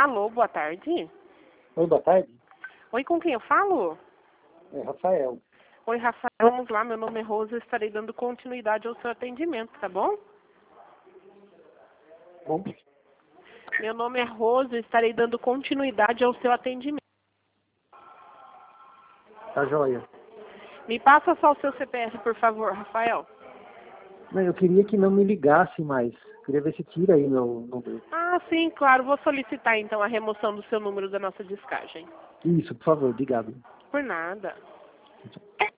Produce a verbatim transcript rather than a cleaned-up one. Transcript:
Alô, boa tarde. Oi, boa tarde. Oi, com quem eu falo? É Rafael. Oi, Rafael, vamos lá, meu nome é Rosa, eu estarei dando continuidade ao seu atendimento, tá bom? Bom, Meu nome é Rosa, eu estarei dando continuidade ao seu atendimento. tá joia. Me passa só o seu C P F, por favor, Rafael. Não, eu queria que não me ligasse mais. Queria ver se tira aí meu número. Ah, sim, claro, vou solicitar então a remoção do seu número da nossa descagem. Isso, por favor, obrigado. Por nada.